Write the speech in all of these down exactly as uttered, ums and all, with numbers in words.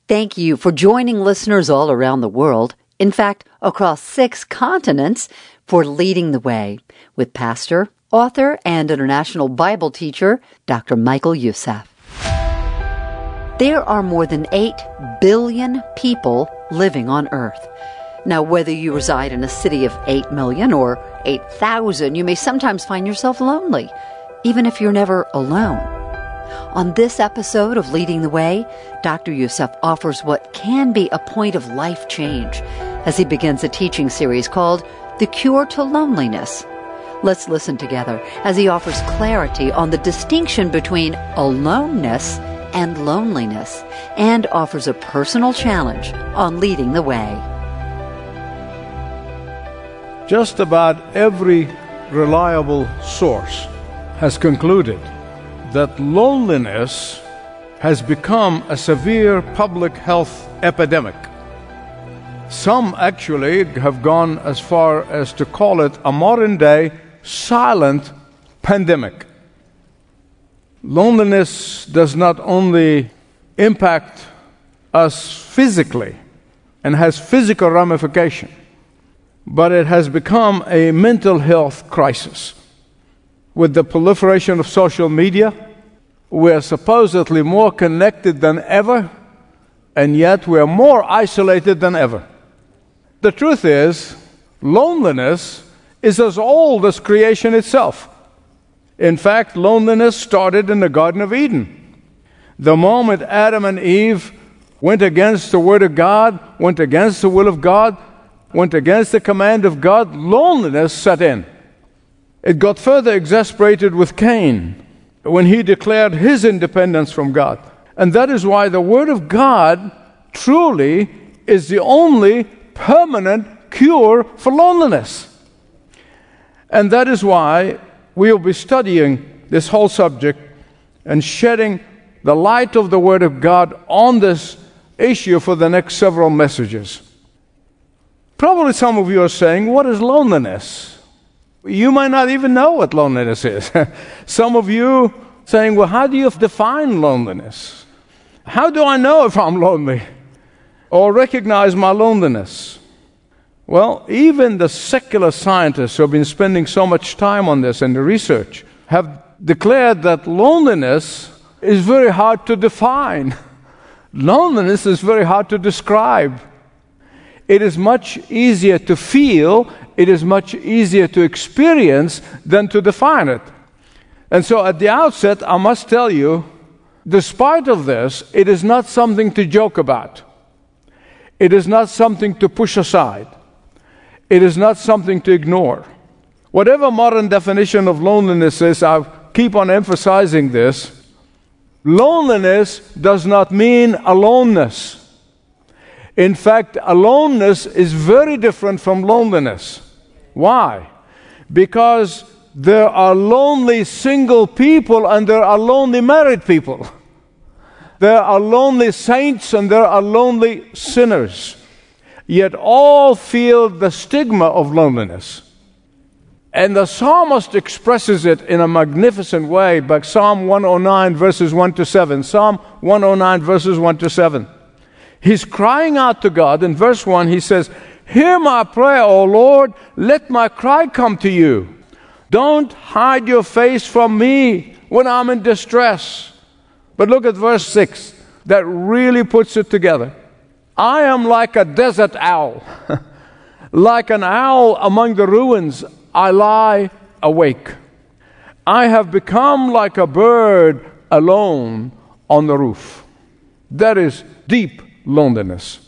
Thank you for joining listeners all around the world, in fact, across six continents, for Leading the Way with pastor, author, and international Bible teacher, Doctor Michael Youssef. There are more than eight billion people living on Earth. Now, whether you reside in a city of eight million or eight thousand, you may sometimes find yourself lonely, even if you're never alone. On this episode of Leading the Way, Doctor Youssef offers what can be a point of life change as he begins a teaching series called The Cure to Loneliness. Let's listen together as he offers clarity on the distinction between aloneness and loneliness and offers a personal challenge on leading the way. Just about every reliable source has concluded that loneliness has become a severe public health epidemic. Some actually have gone as far as to call it a modern-day silent pandemic. Loneliness does not only impact us physically and has physical ramification, but it has become a mental health crisis. With the proliferation of social media, we are supposedly more connected than ever, and yet we are more isolated than ever. The truth is, loneliness is as old as creation itself. In fact, loneliness started in the Garden of Eden. The moment Adam and Eve went against the Word of God, went against the will of God, went against the command of God, loneliness set in. It got further exasperated with Cain when he declared his independence from God. And that is why the Word of God truly is the only permanent cure for loneliness. And that is why we will be studying this whole subject and shedding the light of the Word of God on this issue for the next several messages. Probably some of you are saying, what is loneliness? You might not even know what loneliness is. Some of you saying, well, how do you define loneliness? How do I know if I'm lonely or recognize my loneliness? Well, even the secular scientists who have been spending so much time on this and the research have declared that loneliness is very hard to define. Loneliness is very hard to describe. It is much easier to feel, it is much easier to experience than to define it. And so at the outset, I must tell you, despite of this, it is not something to joke about. It is not something to push aside. It is not something to ignore. Whatever modern definition of loneliness is, I keep on emphasizing this. Loneliness does not mean aloneness. In fact, aloneness is very different from loneliness. Why? Because there are lonely single people and there are lonely married people. There are lonely saints and there are lonely sinners. Yet all feel the stigma of loneliness. And the psalmist expresses it in a magnificent way by Psalm one oh nine verses one to seven. Psalm one oh nine verses one to seven. He's crying out to God. In verse one, he says, "Hear my prayer, O Lord. Let my cry come to you. Don't hide your face from me when I'm in distress." But look at verse six. That really puts it together. "I am like a desert owl. Like an owl among the ruins, I lie awake. I have become like a bird alone on the roof." That is deep loneliness.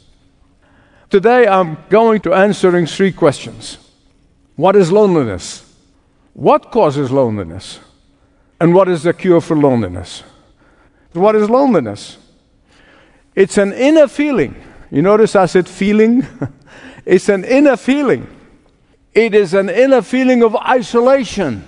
Today I'm going to answering three questions. What is loneliness? What causes loneliness? And what is the cure for loneliness? What is loneliness? It's an inner feeling. You notice I said feeling? It's an inner feeling. It is an inner feeling of isolation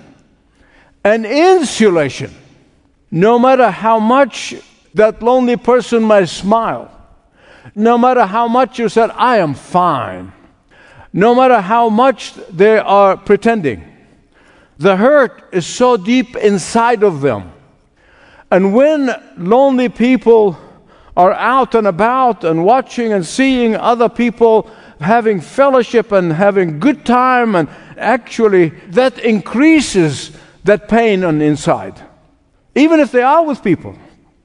and insulation. No matter how much that lonely person may smile, no matter how much you said, "I am fine," no matter how much they are pretending, the hurt is so deep inside of them. And when lonely people are out and about and watching and seeing other people having fellowship and having good time, and actually that increases that pain on the inside, even if they are with people.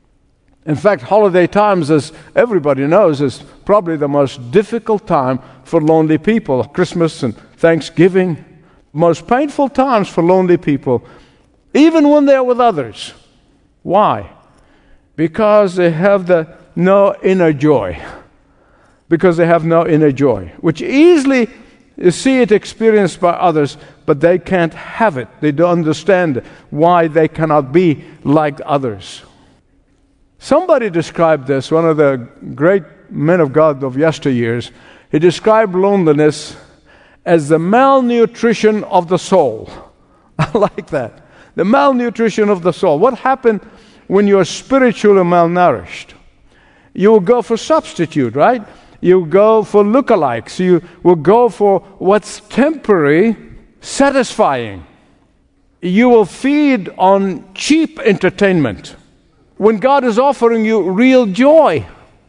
In fact, holiday times, as everybody knows, is probably the most difficult time for lonely people. Christmas and Thanksgiving, most painful times for lonely people, even when they're with others. Why? Because they have the no inner joy. Because they have no inner joy, which easily you see it experienced by others, but they can't have it. They don't understand why they cannot be like others. Somebody described this, one of the great men of God of yesteryears. He described loneliness as the malnutrition of the soul. I like that. The malnutrition of the soul. What happened when you're spiritually malnourished? You will go for substitute, right? You go for lookalikes. You will go for what's temporary, satisfying. You will feed on cheap entertainment when God is offering you real joy.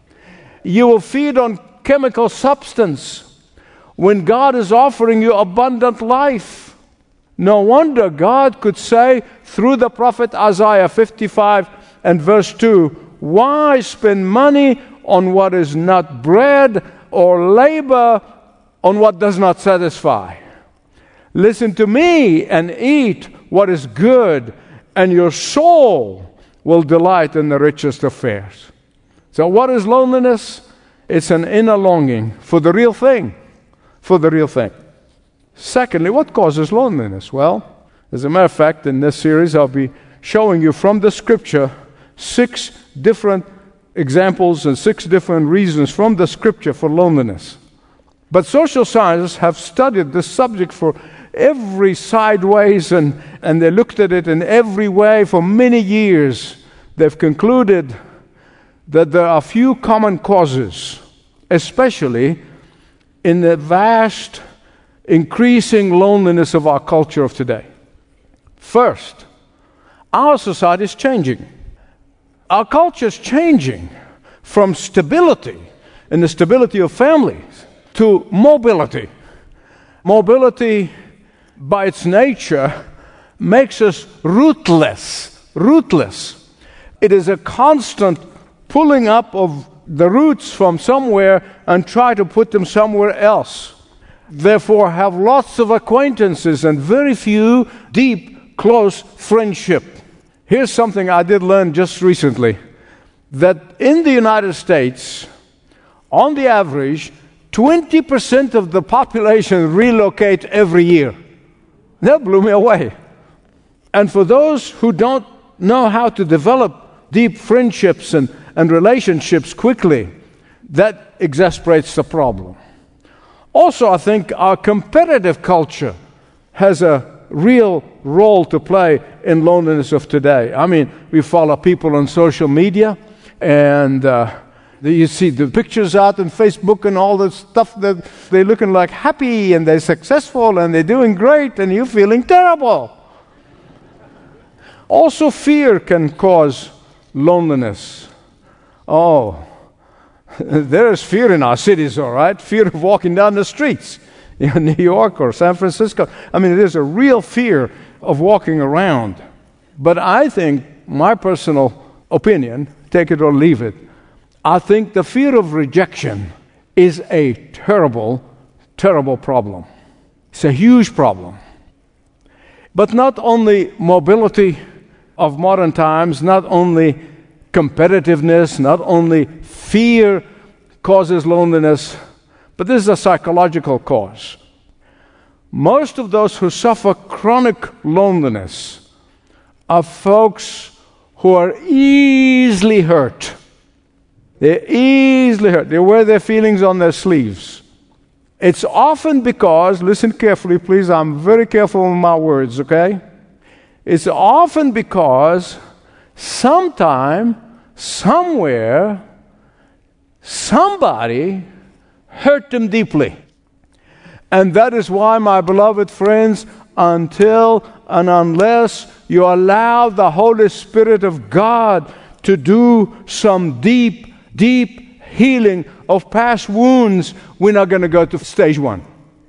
You will feed on chemical substance when God is offering you abundant life. No wonder God could say through the prophet Isaiah fifty-five and verse two, "Why spend money on what is not bread, or labor on what does not satisfy? Listen to me and eat what is good, and your soul will delight in the richest of fares." So what is loneliness? It's an inner longing for the real thing, for the real thing. Secondly, what causes loneliness? Well, as a matter of fact, in this series I'll be showing you from the Scripture six different examples and six different reasons from the Scripture for loneliness. But social scientists have studied this subject for every sideways, and, and they looked at it in every way for many years. They've concluded that there are few common causes, especially in the vast, increasing loneliness of our culture of today. First, our society is changing. Our culture is changing from stability and the stability of families to mobility. Mobility, by its nature, makes us rootless. Rootless. It is a constant pulling up of the roots from somewhere and try to put them somewhere else. Therefore, have lots of acquaintances and very few deep, close friendship. Here's something I did learn just recently, that in the United States, on the average, twenty percent of the population relocate every year. That blew me away. And for those who don't know how to develop deep friendships and, and relationships quickly, that exasperates the problem. Also, I think our competitive culture has a real role to play in loneliness of today. I mean, we follow people on social media, and uh, you see the pictures out on Facebook and all the stuff that they're looking like happy and they're successful and they're doing great, and you're feeling terrible. Also, fear can cause loneliness. Oh, there is fear in our cities, all right? Fear of walking down the streets in New York or San Francisco. I mean, there's a real fear of walking around. But I think, my personal opinion, take it or leave it, I think the fear of rejection is a terrible, terrible problem. It's a huge problem. But not only mobility of modern times, not only competitiveness, not only fear causes loneliness, but this is a psychological cause. Most of those who suffer chronic loneliness are folks who are easily hurt. They're easily hurt. They wear their feelings on their sleeves. It's often because, listen carefully please, I'm very careful with my words, okay? It's often because sometime, somewhere, somebody hurt them deeply. And that is why, my beloved friends, until and unless you allow the Holy Spirit of God to do some deep deep healing of past wounds, we're not going to go to stage one.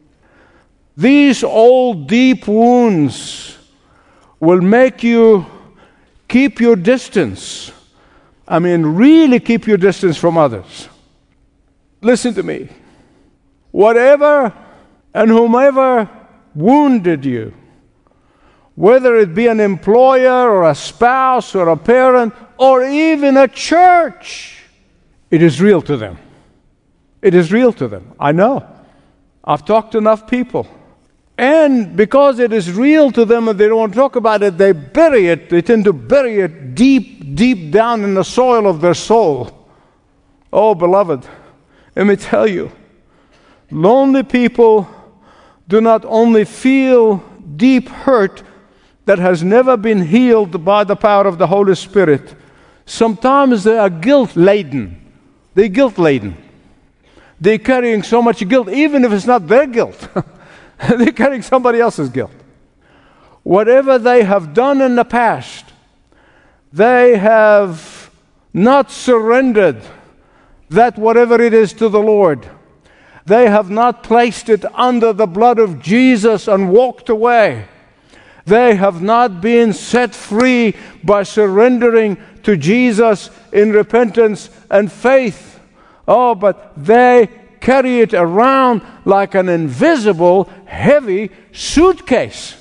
These old deep wounds will make you keep your distance. I mean, really keep your distance from others. Listen to me. Whatever and whomever wounded you, whether it be an employer or a spouse or a parent or even a church, it is real to them. It is real to them. I know. I've talked to enough people. And because it is real to them and they don't want to talk about it, they bury it. They tend to bury it deep, deep down in the soil of their soul. Oh, beloved, let me tell you, lonely people do not only feel deep hurt that has never been healed by the power of the Holy Spirit. Sometimes they are guilt-laden. They're guilt-laden. They're carrying so much guilt, even if it's not their guilt. They're carrying somebody else's guilt. Whatever they have done in the past, they have not surrendered that whatever it is to the Lord. They have not placed it under the blood of Jesus and walked away. They have not been set free by surrendering to Jesus in repentance and faith. Oh, but they carry it around like an invisible, heavy suitcase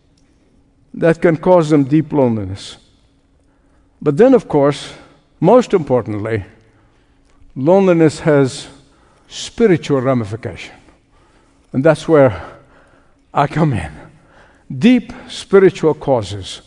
that can cause them deep loneliness. But then, of course, most importantly, loneliness has spiritual ramification. And that's where I come in. Deep spiritual causes.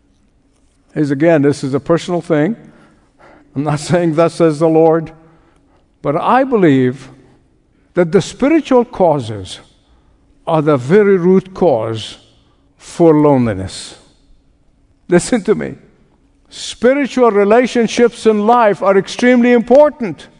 Is again, this is a personal thing. I'm not saying thus says the Lord, but I believe that the spiritual causes are the very root cause for loneliness. Listen to me. Spiritual relationships in life are extremely important.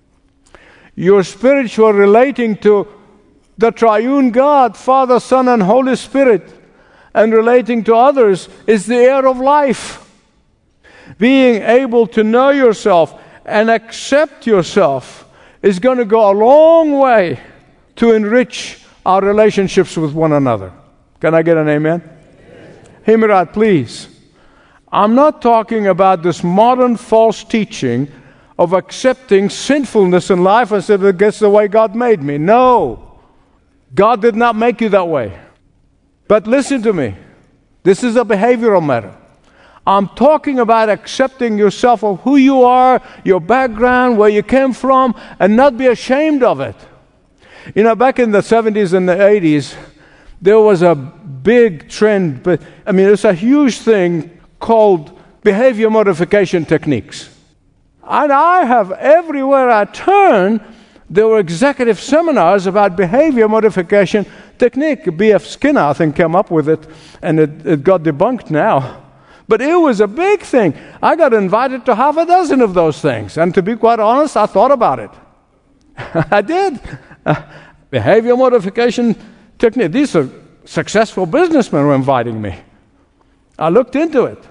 Your spiritual relating to the triune God, Father, Son, and Holy Spirit, and relating to others is the air of life. Being able to know yourself and accept yourself is going to go a long way to enrich our relationships with one another. Can I get an amen? Amen. Hear me right, please. I'm not talking about this modern false teaching of accepting sinfulness in life and saying, that's the way God made me. No. God did not make you that way. But listen to me. This is a behavioral matter. I'm talking about accepting yourself of who you are, your background, where you came from, and not be ashamed of it. You know, back in the seventies and the eighties, there was a big trend, but I mean, it's a huge thing called behavior modification techniques. And I have, everywhere I turn, there were executive seminars about behavior modification technique. B F Skinner, I think, came up with it, and it, it got debunked now. But it was a big thing. I got invited to half a dozen of those things. And to be quite honest, I thought about it. I did. Uh, behavior modification technique. These are successful businessmen who were inviting me. I looked into it.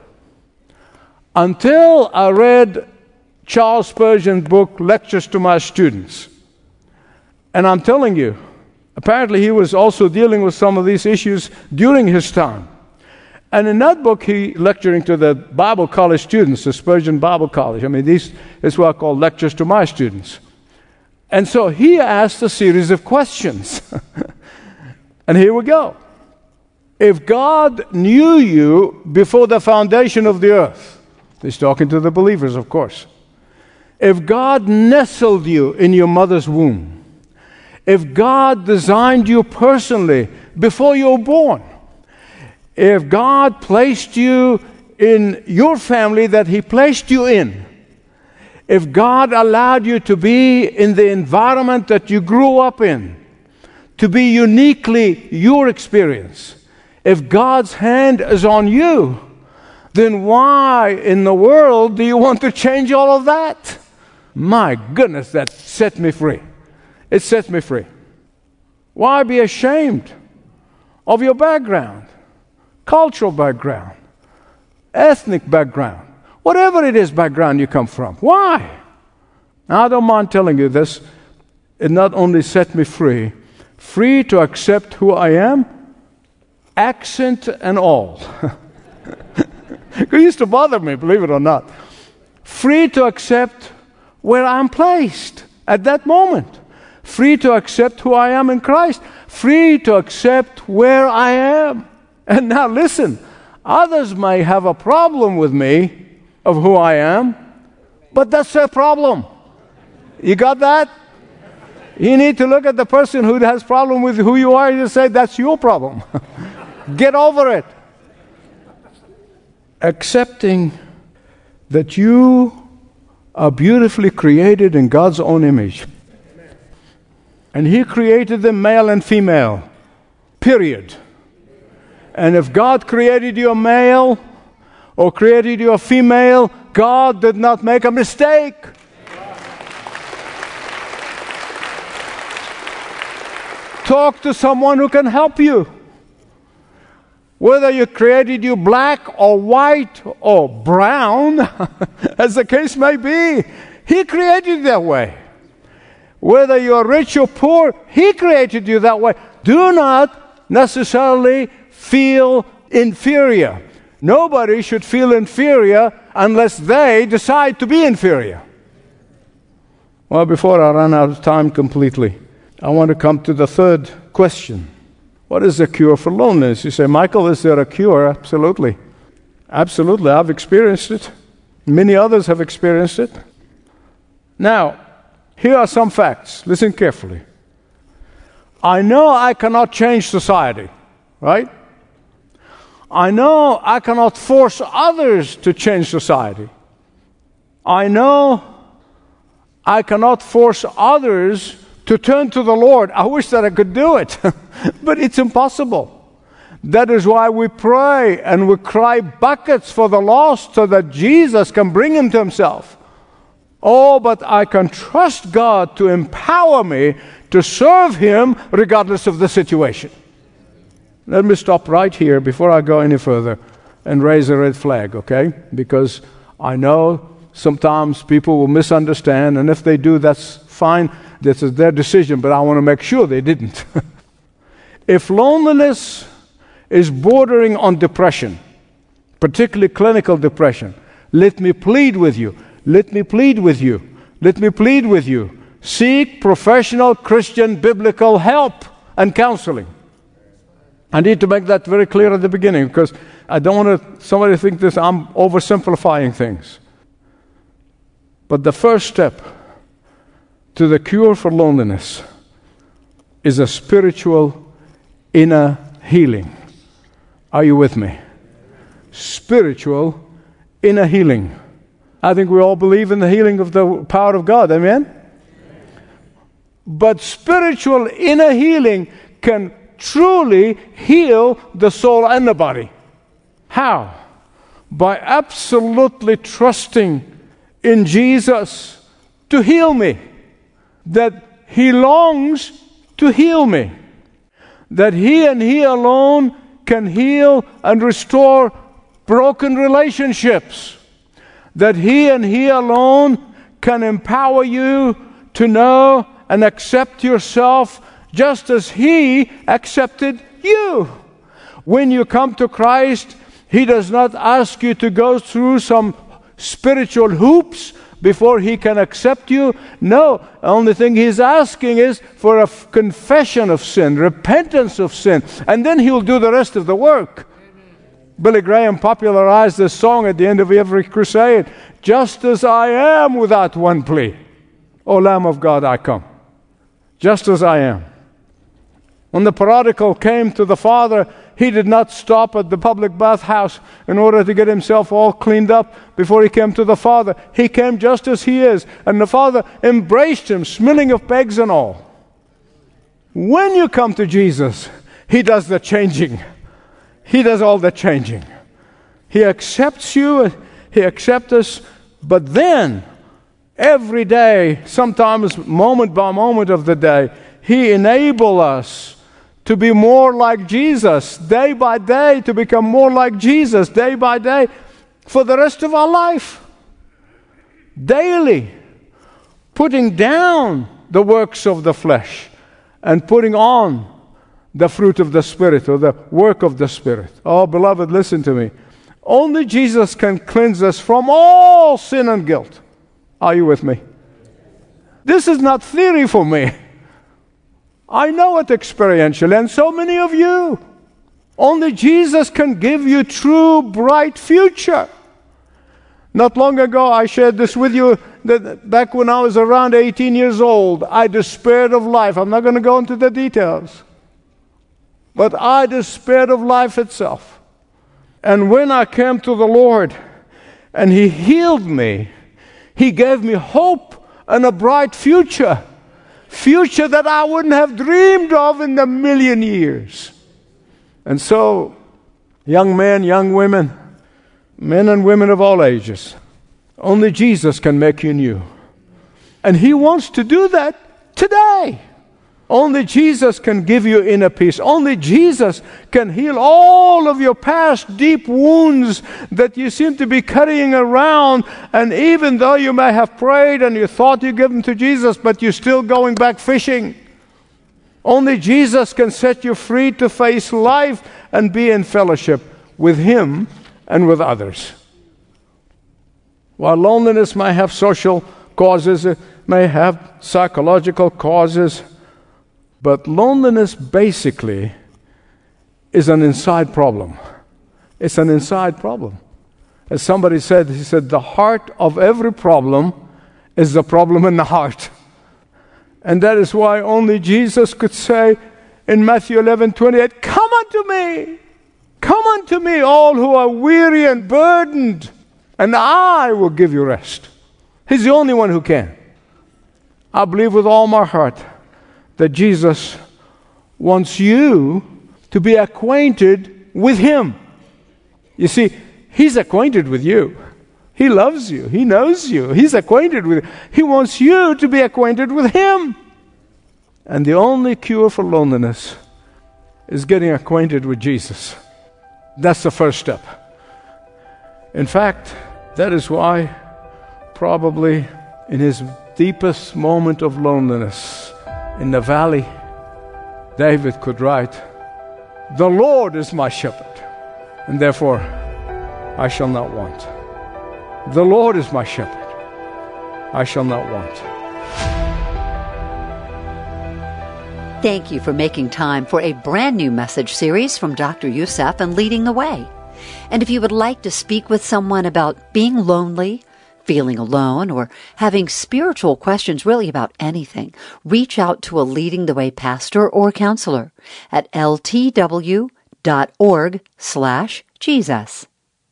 Until I read Charles Spurgeon's book, Lectures to My Students. And I'm telling you, apparently he was also dealing with some of these issues during his time. And in that book, he lecturing to the Bible college students, the Spurgeon Bible College. I mean, these is what I call lectures to my students. And so he asked a series of questions. And here we go. If God knew you before the foundation of the earth, he's talking to the believers, of course. If God nestled you in your mother's womb, if God designed you personally before you were born, if God placed you in your family that He placed you in, if God allowed you to be in the environment that you grew up in, to be uniquely your experience, if God's hand is on you, then why in the world do you want to change all of that? My goodness, that set me free. It sets me free. Why be ashamed of your background? Cultural background, ethnic background, whatever it is background you come from. Why? Now, I don't mind telling you this. It not only set me free, free to accept who I am, accent and all. It used to bother me, believe it or not. Free to accept where I'm placed at that moment. Free to accept who I am in Christ. Free to accept where I am. And now listen, others may have a problem with me of who I am, but that's their problem. You got that? You need to look at the person who has problem with who you are and just say, that's your problem. Get over it. Accepting that you are beautifully created in God's own image. And He created them male and female. Period. And if God created you a male or created you a female, God did not make a mistake. Talk to someone who can help you. Whether you created you black or white or brown, as the case may be, He created you that way. Whether you're rich or poor, He created you that way. Do not necessarily feel inferior. Nobody should feel inferior unless they decide to be inferior. Well, before I run out of time completely, I want to come to the third question. What is the cure for loneliness? You say, Michael, is there a cure? Absolutely. Absolutely. I've experienced it. Many others have experienced it. Now, here are some facts. Listen carefully. I know I cannot change society, right? I know I cannot force others to change society. I know I cannot force others to turn to the Lord. I wish that I could do it, but it's impossible. That is why we pray and we cry buckets for the lost so that Jesus can bring them to Himself. Oh, but I can trust God to empower me to serve Him regardless of the situation. Let me stop right here before I go any further and raise a red flag, okay? Because I know sometimes people will misunderstand, and if they do, that's fine. This is their decision, but I want to make sure they didn't. If loneliness is bordering on depression, particularly clinical depression, let me plead with you. Let me plead with you. Let me plead with you. Seek professional Christian biblical help and counseling. I need to make that very clear at the beginning because I don't want to, somebody think this, I'm oversimplifying things. But the first step to the cure for loneliness is a spiritual inner healing. Are you with me? Spiritual inner healing. I think we all believe in the healing of the power of God. Amen? But spiritual inner healing can truly heal the soul and the body. How? By absolutely trusting in Jesus to heal me. That He longs to heal me. That He and He alone can heal and restore broken relationships. That He and He alone can empower you to know and accept yourself just as He accepted you. When you come to Christ, He does not ask you to go through some spiritual hoops before He can accept you. No, the only thing He's asking is for a f- confession of sin, repentance of sin, and then He'll do the rest of the work. Billy Graham popularized this song at the end of every crusade. Just as I am without one plea, O Lamb of God, I come. Just as I am. When the prodigal came to the Father, he did not stop at the public bathhouse in order to get himself all cleaned up before he came to the Father. He came just as he is, and the Father embraced him, smelling of pegs and all. When you come to Jesus, He does the changing. He does all the changing. He accepts you, He accepts us, but then, every day, sometimes moment by moment of the day, He enables us to be more like Jesus, day by day, to become more like Jesus, day by day, for the rest of our life. Daily. putting down the works of the flesh and putting on the fruit of the Spirit, or the work of the Spirit. Oh, beloved, listen to me. Only Jesus can cleanse us from all sin and guilt. Are you with me? This is not theory for me. I know it experientially, and so many of you. Only Jesus can give you true, bright future. Not long ago, I shared this with you, that back when I was around eighteen years old, I despaired of life. I'm not going to go into the details. But I despaired of life itself. And when I came to the Lord, and He healed me, He gave me hope and a bright future. Future that I wouldn't have dreamed of in a million years. And so, young men, young women, men and women of all ages, only Jesus can make you new. And He wants to do that today. Only Jesus can give you inner peace. Only Jesus can heal all of your past deep wounds that you seem to be carrying around. And even though you may have prayed and you thought you gave them to Jesus, but you're still going back fishing. Only Jesus can set you free to face life and be in fellowship with Him and with others. While loneliness may have social causes, it may have psychological causes, but loneliness basically is an inside problem. It's an inside problem. As somebody said, he said, the heart of every problem is the problem in the heart. And that is why only Jesus could say in Matthew eleven twenty-eight, come unto me, come unto me, all who are weary and burdened, and I will give you rest. He's the only one who can. I believe with all my heart that Jesus wants you to be acquainted with Him. You see, He's acquainted with you. He loves you. He knows you. He's acquainted with you. He wants you to be acquainted with Him. And the only cure for loneliness is getting acquainted with Jesus. That's the first step. In fact, that is why probably in his deepest moment of loneliness in the valley, David could write, the Lord is my shepherd, and therefore I shall not want. The Lord is my shepherd, I shall not want. Thank you for making time for a brand new message series from Doctor Youssef and Leading the Way. And if you would like to speak with someone about being lonely, feeling alone, or having spiritual questions really about anything, reach out to a Leading the Way pastor or counselor at ltw.org slash Jesus.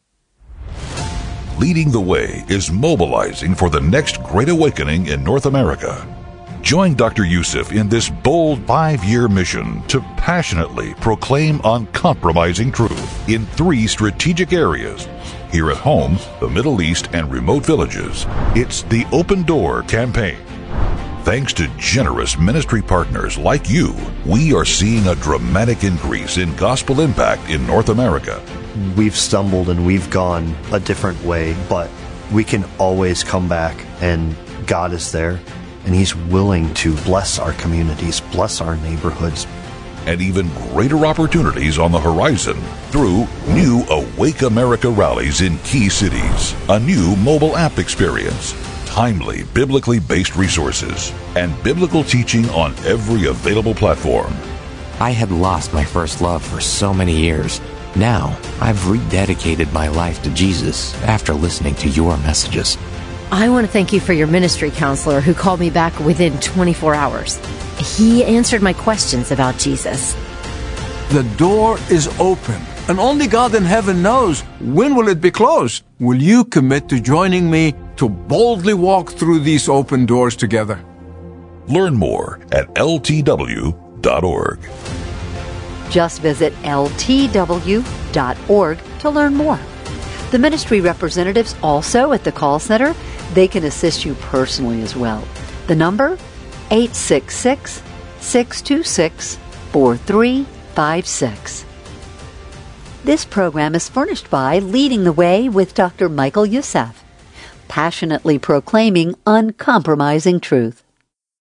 Leading the Way is mobilizing for the next great awakening in North America. Join Doctor Youssef in this bold five-year mission to passionately proclaim uncompromising truth in three strategic areas. Here at home, the Middle East, and remote villages. It's the Open Door campaign. Thanks to generous ministry partners like you, we are seeing a dramatic increase in gospel impact in North America. We've stumbled and we've gone a different way, but we can always come back, and God is there, and He's willing to bless our communities, bless our neighborhoods. And even greater opportunities on the horizon through new Awake America rallies in key cities, a new mobile app experience, timely, biblically based resources, and biblical teaching on every available platform. I had lost my first love for so many years. Now, I've rededicated my life to Jesus after listening to your messages. I want to thank you for your ministry counselor who called me back within twenty-four hours. He answered my questions about Jesus. The door is open, and only God in heaven knows when will it be closed. Will you commit to joining me to boldly walk through these open doors together? Learn more at L T W dot org. Just visit L T W dot org to learn more. The ministry representatives also at the call center, they can assist you personally as well. The number, eight six six, six two six, four three five six. This program is furnished by Leading the Way with Doctor Michael Youssef. passionately proclaiming uncompromising truth.